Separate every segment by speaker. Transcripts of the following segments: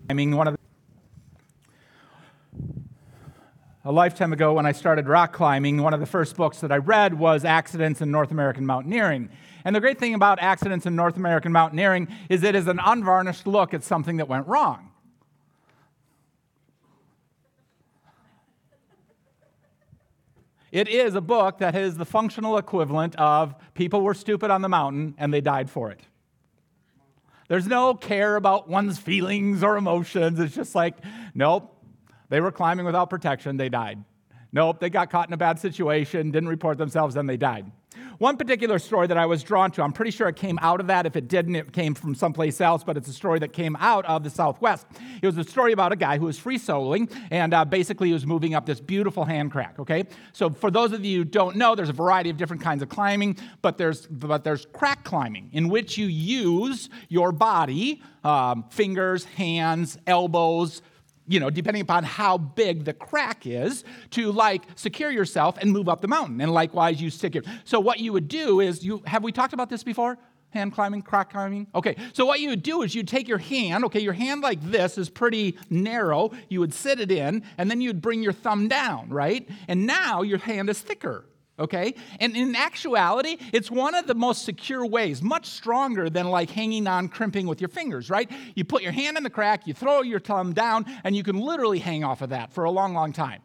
Speaker 1: A lifetime ago, when I started rock climbing, one of the first books that I read was Accidents in North American Mountaineering. And the great thing about Accidents in North American Mountaineering is it is an unvarnished look at something that went wrong. It is a book that is the functional equivalent of people were stupid on the mountain and they died for it. There's no care about one's feelings or emotions. It's just like, nope, they were climbing without protection, they died. Nope, they got caught in a bad situation, didn't report themselves, then they died. One particular story that I was drawn to, I'm pretty sure it came out of that. If it didn't, it came from someplace else, but it's a story that came out of the Southwest. It was a story about a guy who was free soloing, and basically he was moving up this beautiful hand crack, okay? So for those of you who don't know, there's a variety of different kinds of climbing, but there's crack climbing, in which you use your body, fingers, hands, elbows, depending upon how big the crack is, to secure yourself and move up the mountain. And likewise, you stick it. So what you would do is, have we talked about this before? Hand climbing, crack climbing? Okay, so what you would do is you'd take your hand, your hand like this is pretty narrow, you would sit it in, and then you'd bring your thumb down, right? And now your hand is thicker. Okay? And in actuality, it's one of the most secure ways, much stronger than hanging on, crimping with your fingers, right? You put your hand in the crack, you throw your thumb down, and you can literally hang off of that for a long, long time.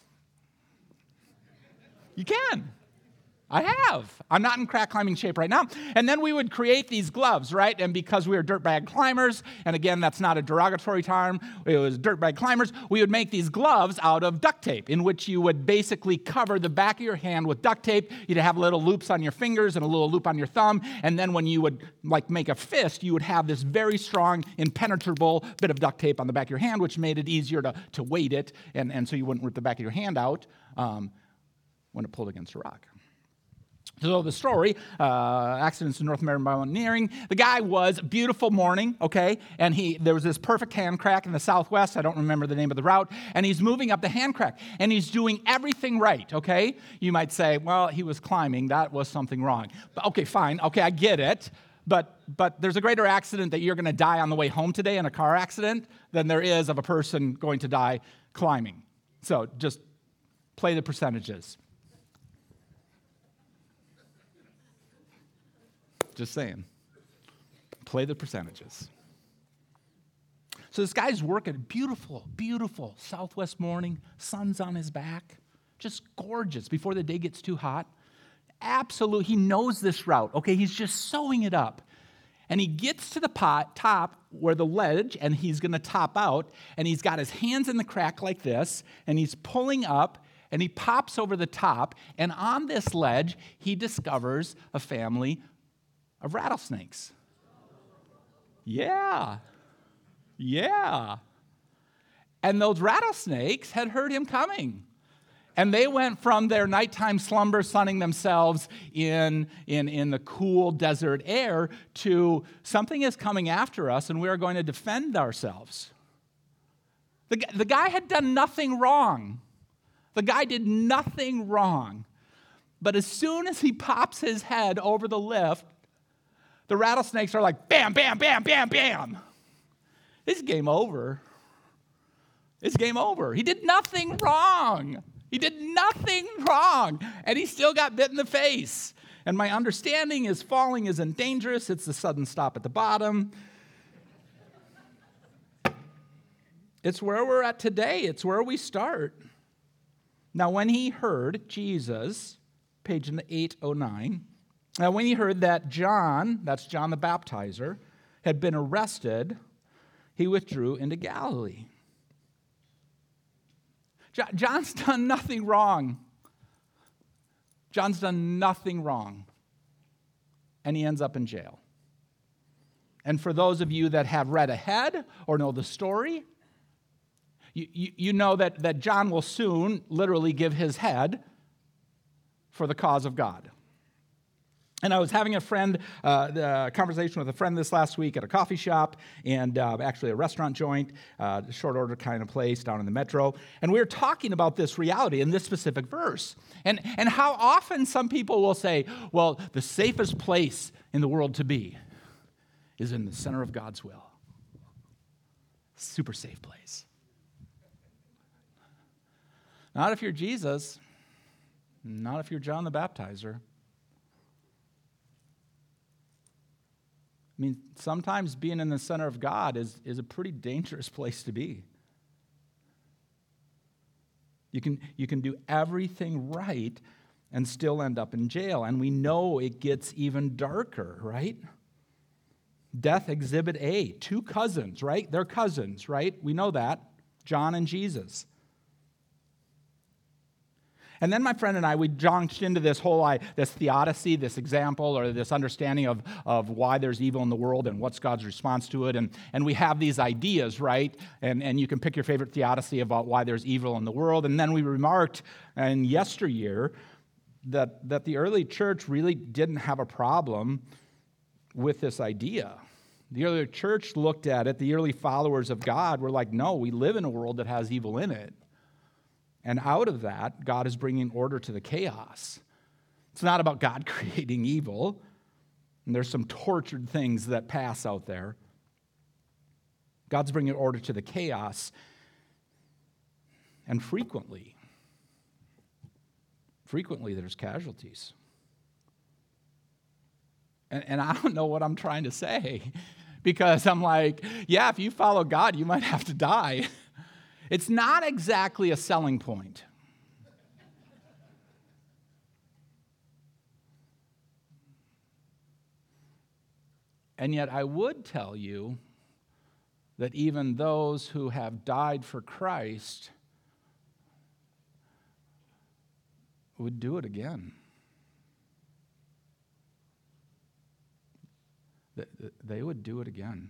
Speaker 1: You can. I have. I'm not in crack climbing shape right now. And then we would create these gloves, right? And because we were dirtbag climbers, and again, that's not a derogatory term, it was dirtbag climbers, we would make these gloves out of duct tape, in which you would basically cover the back of your hand with duct tape. You'd have little loops on your fingers and a little loop on your thumb, and then when you would make a fist, you would have this very strong, impenetrable bit of duct tape on the back of your hand, which made it easier to weight it, and so you wouldn't rip the back of your hand out when it pulled against a rock. So the story, Accidents in North American Mountaineering, the guy was beautiful morning, okay, and there was this perfect hand crack in the Southwest. I don't remember the name of the route, and he's moving up the hand crack, and he's doing everything right, okay? You might say, well, he was climbing. That was something wrong. But, okay, fine. Okay, I get it. But there's a greater accident that you're going to die on the way home today in a car accident than there is of a person going to die climbing. So just play the percentages. Just saying. Play the percentages. So this guy's working, beautiful, beautiful Southwest morning, sun's on his back, just gorgeous before the day gets too hot. Absolutely, he knows this route, okay? He's just sewing it up. And he gets to the top where the ledge, and he's going to top out, and he's got his hands in the crack like this, and he's pulling up, and he pops over the top, and on this ledge, he discovers a family of rattlesnakes. Yeah. And those rattlesnakes had heard him coming. And they went from their nighttime slumber, sunning themselves in the cool desert air, to something is coming after us, and we are going to defend ourselves. The guy had done nothing wrong. The guy did nothing wrong. But as soon as he pops his head over the lift, the rattlesnakes are like, bam, bam, bam, bam, bam. It's game over. It's game over. He did nothing wrong. And he still got bit in the face. And my understanding is falling isn't dangerous. It's the sudden stop at the bottom. It's where we're at today. It's where we start. Now, when he heard Jesus, page 809, now, when he heard that John, that's John the Baptizer, had been arrested, he withdrew into Galilee. John's done nothing wrong. John's done nothing wrong. And he ends up in jail. And for those of you that have read ahead or know the story, you know that John will soon literally give his head for the cause of God. And I was having a conversation with a friend this last week at a coffee shop, and actually a restaurant joint, short order kind of place down in the metro. And we were talking about this reality in this specific verse. And how often some people will say, well, the safest place in the world to be is in the center of God's will. Super safe place. Not if you're Jesus. Not if you're John the Baptizer. I mean, sometimes being in the center of God is a pretty dangerous place to be. You can do everything right and still end up in jail. And we know it gets even darker, right? Death Exhibit A, 2 cousins, right? They're cousins, right? We know that, John and Jesus. And then my friend and I, we launched into this whole, this theodicy, this example, or this understanding of why there's evil in the world and what's God's response to it. And we have these ideas, right? And you can pick your favorite theodicy about why there's evil in the world. And then we remarked in yesteryear that the early church really didn't have a problem with this idea. The early church looked at it, the early followers of God were like, no, we live in a world that has evil in it. And out of that, God is bringing order to the chaos. It's not about God creating evil. And there's some tortured things that pass out there. God's bringing order to the chaos. And frequently there's casualties. And I don't know what I'm trying to say, because I'm like, yeah, if you follow God, you might have to die. It's not exactly a selling point. And yet I would tell you that even those who have died for Christ would do it again. They would do it again.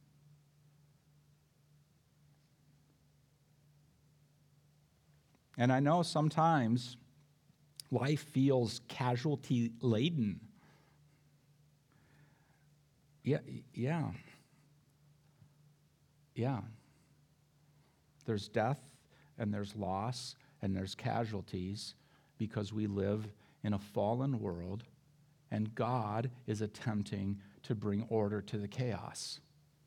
Speaker 1: And I know sometimes life feels casualty-laden. Yeah. There's death, and there's loss, and there's casualties because we live in a fallen world, and God is attempting to bring order to the chaos.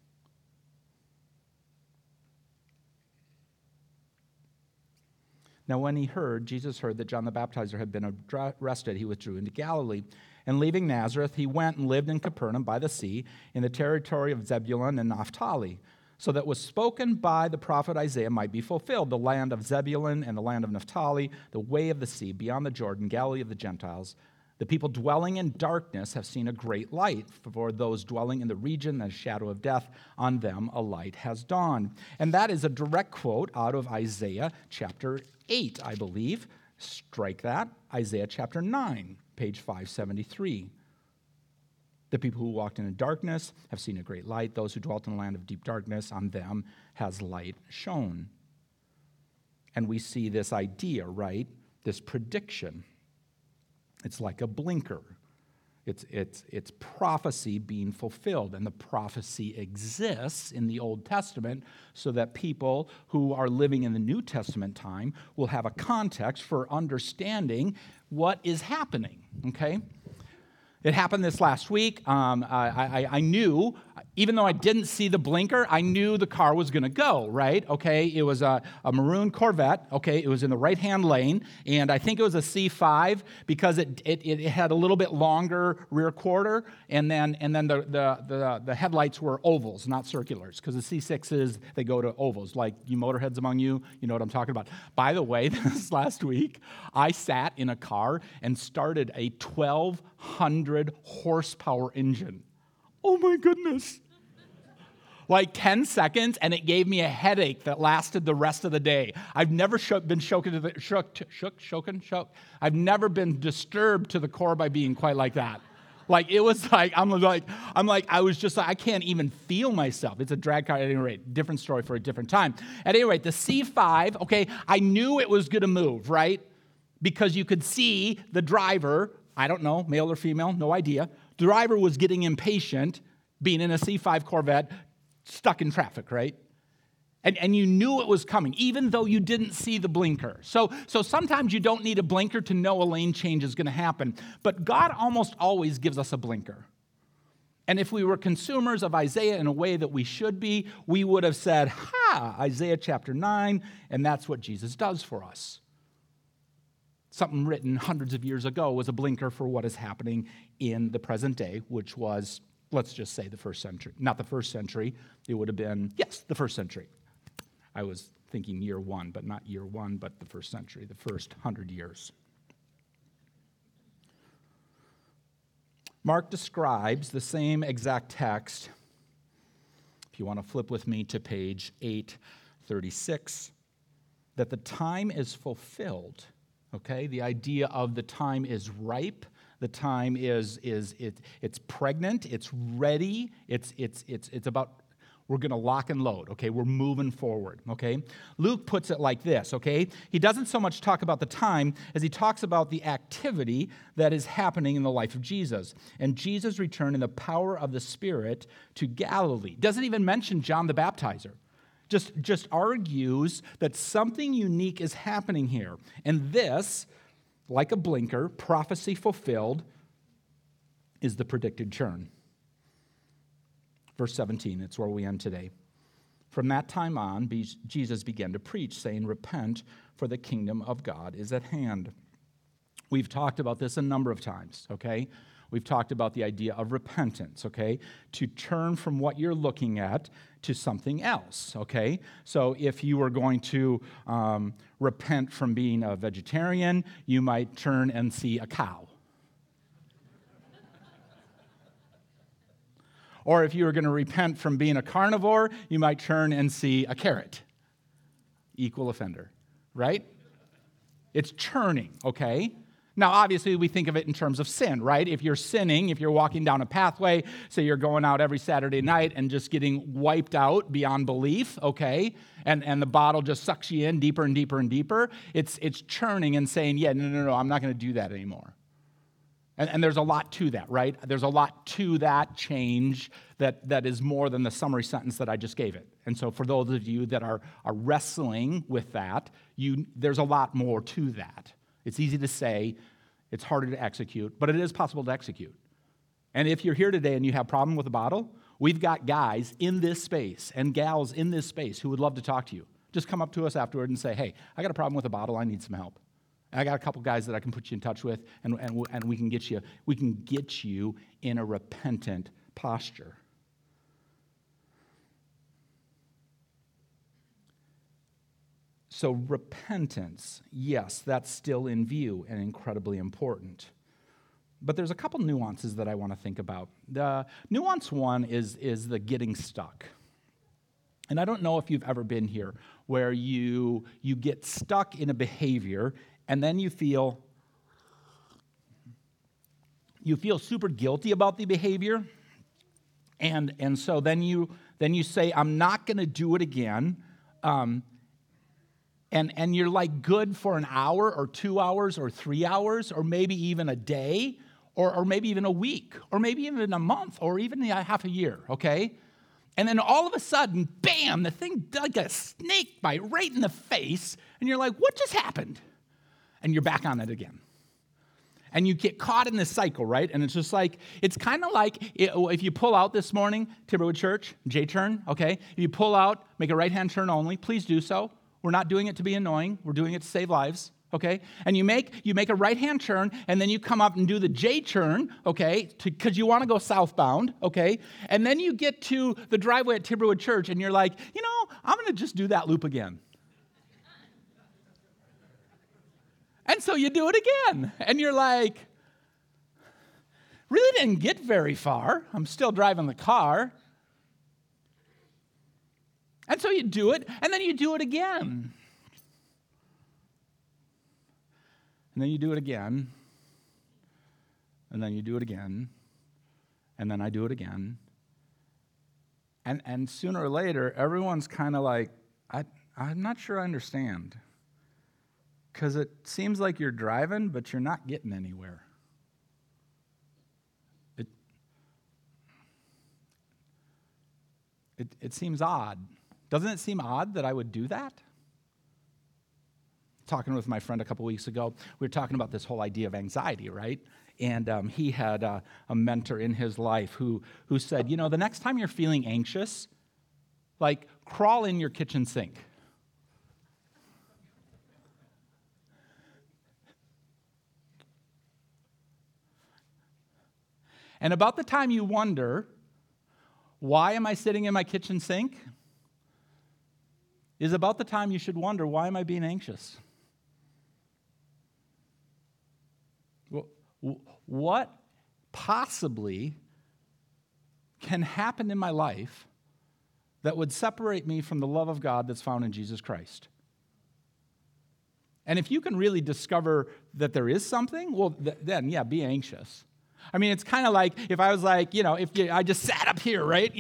Speaker 1: Now, when Jesus heard that John the Baptizer had been arrested, he withdrew into Galilee. And leaving Nazareth, he went and lived in Capernaum by the sea, in the territory of Zebulun and Naphtali, so that was spoken by the prophet Isaiah might be fulfilled, the land of Zebulun and the land of Naphtali, the way of the sea, beyond the Jordan, Galilee of the Gentiles. The people dwelling in darkness have seen a great light. For those dwelling in the region and shadow of death, on them a light has dawned. And that is a direct quote out of Isaiah chapter 8, I believe. Strike that. Isaiah chapter 9, page 573. The people who walked in darkness have seen a great light. Those who dwelt in the land of deep darkness, on them has light shone. And we see this idea, right? This prediction. It's like a blinker. It's prophecy being fulfilled. And the prophecy exists in the Old Testament so that people who are living in the New Testament time will have a context for understanding what is happening, okay? It happened this last week. I knew, even though I didn't see the blinker, I knew the car was going to go, right? Okay, it was a maroon Corvette. Okay, it was in the right-hand lane, and I think it was a C5 because it had a little bit longer rear quarter, and then the headlights were ovals, not circulars, because the C6s, they go to ovals. Like you motorheads among you, you know what I'm talking about. By the way, this last week, I sat in a car and started a 1,200 horsepower engine. Oh my goodness. Like 10 seconds, and it gave me a headache that lasted the rest of the day. I've never been I've never been disturbed to the core by being quite like that. Like, it was like, I was just like, I can't even feel myself. It's a drag car at any rate. Different story for a different time. At any rate, the C5, okay, I knew it was going to move, right? Because you could see the driver, I don't know, male or female, no idea. The driver was getting impatient, being in a C5 Corvette, stuck in traffic, right? And you knew it was coming, even though you didn't see the blinker. So sometimes you don't need a blinker to know a lane change is going to happen. But God almost always gives us a blinker. And if we were consumers of Isaiah in a way that we should be, we would have said, Isaiah chapter 9, and that's what Jesus does for us. Something written hundreds of years ago was a blinker for what is happening in the present day, which was, let's just say, the first century. Not the first century. It would have been, yes, the first century. I was thinking year one, but not year one, but the first century, the first 100 years. Mark describes the same exact text. If you want to flip with me to page 836, that the time is fulfilled. Okay, the idea of the time is ripe. The time it's pregnant. It's ready. It's about. We're going to lock and load, okay? We're moving forward, okay? Luke puts it like this, okay? He doesn't so much talk about the time as he talks about the activity that is happening in the life of Jesus. And Jesus returned in the power of the Spirit to Galilee. Doesn't even mention John the Baptizer. Just argues that something unique is happening here. And this, like a blinker, prophecy fulfilled, is the predicted churn. Verse 17, it's where we end today. From that time on, Jesus began to preach, saying, "Repent, for the kingdom of God is at hand." We've talked about this a number of times, okay? We've talked about the idea of repentance, okay? To turn from what you're looking at to something else, okay? So if you were going to repent from being a vegetarian, you might turn and see a cow. Or if you were going to repent from being a carnivore, you might turn and see a carrot. Equal offender, right? It's churning, okay? Now, obviously, we think of it in terms of sin, right? If you're sinning, if you're walking down a pathway, say you're going out every Saturday night and just getting wiped out beyond belief, okay? And the bottle just sucks you in deeper and deeper and deeper. It's churning and saying, yeah, no, I'm not going to do that anymore. And there's a lot to that, right? There's a lot to that change that is more than the summary sentence that I just gave it. And so for those of you that are wrestling with that, there's a lot more to that. It's easy to say, it's harder to execute, but it is possible to execute. And if you're here today and you have a problem with a bottle, we've got guys in this space and gals in this space who would love to talk to you. Just come up to us afterward and say, hey, I got a problem with a bottle, I need some help. I got a couple guys that I can put you in touch with, and we can get you in a repentant posture. So repentance, yes, that's still in view and incredibly important. But there's a couple nuances that I want to think about. The nuance one is the getting stuck. And I don't know if you've ever been here where you get stuck in a behavior and then you feel super guilty about the behavior, and so then you say, I'm not going to do it again, and you're like good for an hour or 2 hours or 3 hours or maybe even a day or maybe even a week or maybe even a month or even half a year, okay? And then all of a sudden, bam, the thing like a snake bite right in the face, and you're like, what just happened? And you're back on it again. And you get caught in this cycle, right? And it's just like, it's kind of like if you pull out this morning, Timberwood Church, J-turn, okay? If you pull out, make a right-hand turn only, please do so. We're not doing it to be annoying. We're doing it to save lives, okay? And you make a right-hand turn, and then you come up and do the J-turn, okay, because you want to go southbound, okay? And then you get to the driveway at Timberwood Church, and you're like, I'm going to just do that loop again. And so you do it again, and you're like, really didn't get very far. I'm still driving the car. And so you do it, and then you do it again. And then you do it again, and then you do it again, and then I do it again. And sooner or later, everyone's kind of like, I'm not sure I understand. Because it seems like you're driving, but you're not getting anywhere. It seems odd. Doesn't it seem odd that I would do that? Talking with my friend a couple weeks ago, we were talking about this whole idea of anxiety, right? And he had a mentor in his life who said, the next time you're feeling anxious, like crawl in your kitchen sink. And about the time you wonder, why am I sitting in my kitchen sink? Is about the time you should wonder, why am I being anxious? What possibly can happen in my life that would separate me from the love of God that's found in Jesus Christ? And if you can really discover that there is something, well, then, yeah, be anxious. I mean, it's kind of like if I was like, I just sat up here, right,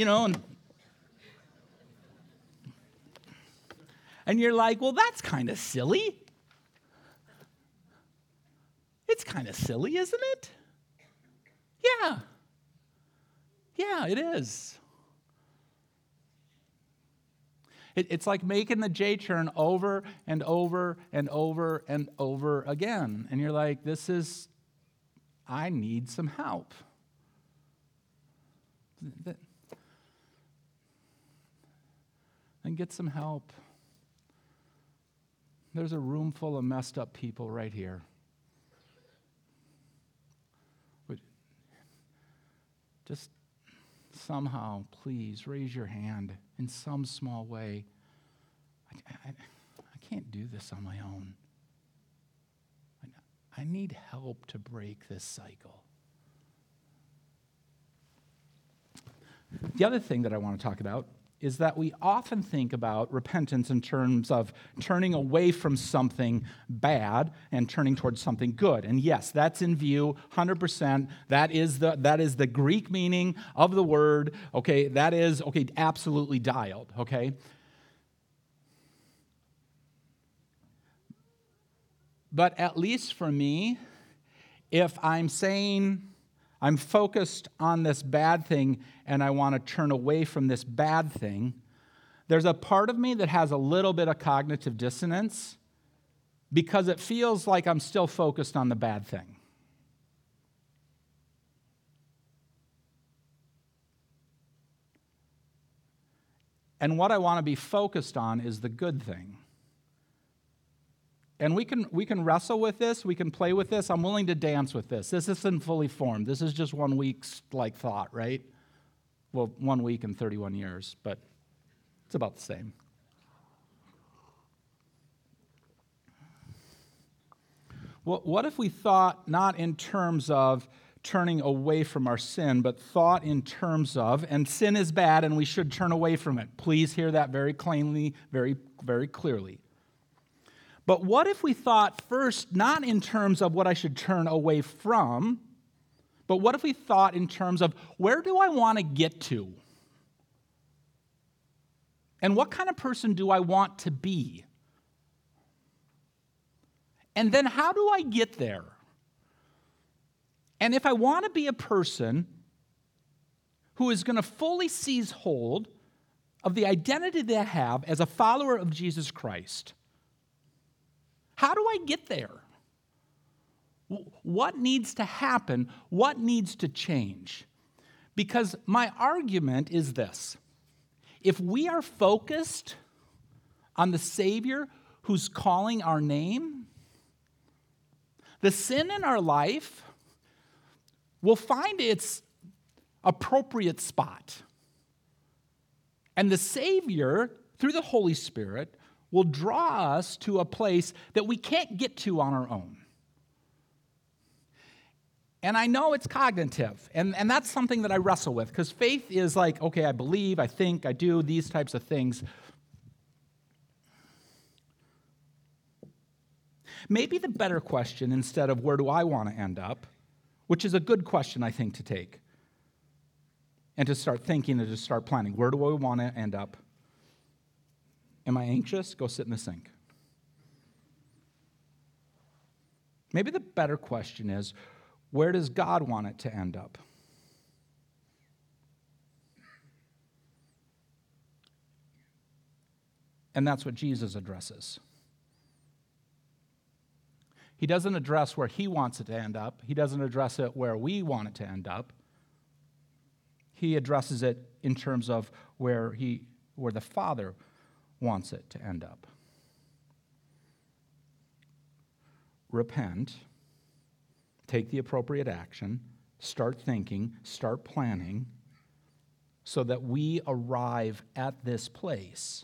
Speaker 1: and you're like, well, that's kind of silly. It's kind of silly, isn't it? Yeah. Yeah, it is. It's like making the J turn over and over and over and over again. And you're like, I need some help. Then get some help. There's a room full of messed up people right here. Just somehow, please, raise your hand in some small way. I can't do this on my own. I need help to break this cycle. The other thing that I want to talk about is that we often think about repentance in terms of turning away from something bad and turning towards something good. And yes, that's in view 100%. That is the Greek meaning of the word. Okay, that is absolutely dialed, okay? But at least for me, if I'm saying I'm focused on this bad thing and I want to turn away from this bad thing, there's a part of me that has a little bit of cognitive dissonance because it feels like I'm still focused on the bad thing. And what I want to be focused on is the good thing. And we can wrestle with this, we can play with this. I'm willing to dance with this. This isn't fully formed. This is just 1 week's thought, right? Well, 1 week and 31 years, but it's about the same. Well, what if we thought not in terms of turning away from our sin, but thought in terms of, and sin is bad and we should turn away from it. Please hear that very plainly, very, very clearly. But what if we thought first not in terms of what I should turn away from, but what if we thought in terms of where do I want to get to? And what kind of person do I want to be? And then how do I get there? And if I want to be a person who is going to fully seize hold of the identity that I have as a follower of Jesus Christ, how do I get there? What needs to happen? What needs to change? Because my argument is this. If we are focused on the Savior who's calling our name, the sin in our life will find its appropriate spot. And the Savior, through the Holy Spirit, will draw us to a place that we can't get to on our own. And I know it's cognitive, and that's something that I wrestle with, because faith is like, okay, I believe, I think, I do, these types of things. Maybe the better question, instead of where do I want to end up, which is a good question, I think, to take, and to start thinking and to start planning. Where do I want to end up? Am I anxious? Go sit in the sink. Maybe the better question is, where does God want it to end up? And that's what Jesus addresses. He doesn't address where he wants it to end up. He doesn't address it where we want it to end up. He addresses it in terms of where the Father wants it to end up. Repent, take the appropriate action, start thinking, start planning, so that we arrive at this place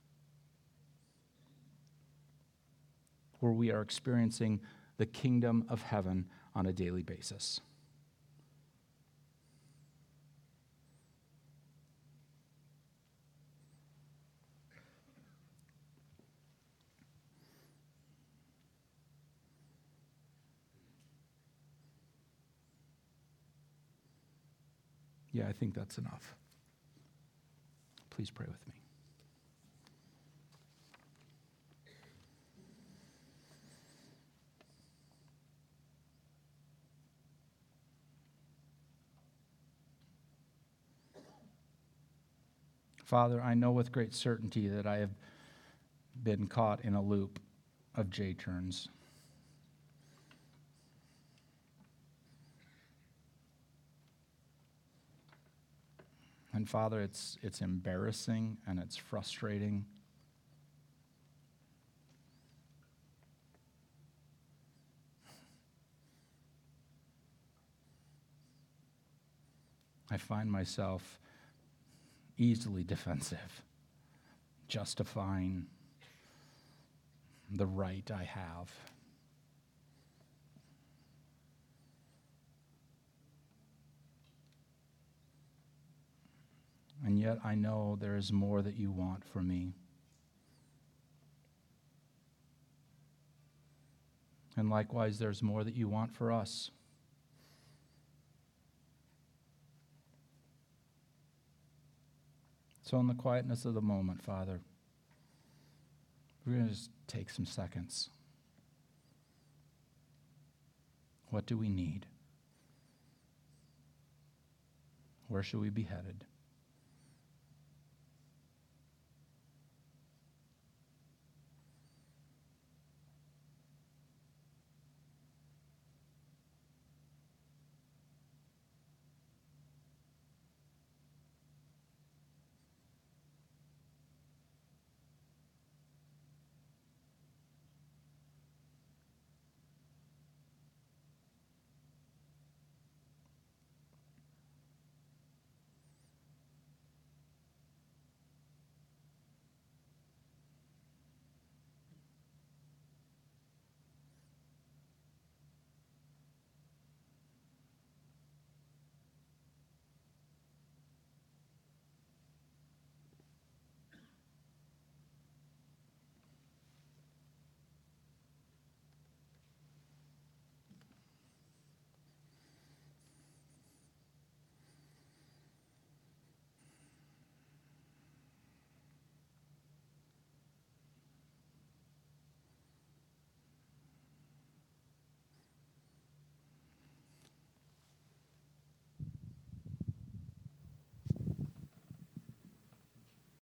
Speaker 1: where we are experiencing the kingdom of heaven on a daily basis. Yeah, I think that's enough. Please pray with me. Father, I know with great certainty that I have been caught in a loop of J-turns. And Father, it's embarrassing and it's frustrating. I find myself easily defensive, justifying the right I have. And yet I know there is more that you want for me. And likewise, there's more that you want for us. So in the quietness of the moment, Father, we're going to just take some seconds. What do we need? Where should we be headed?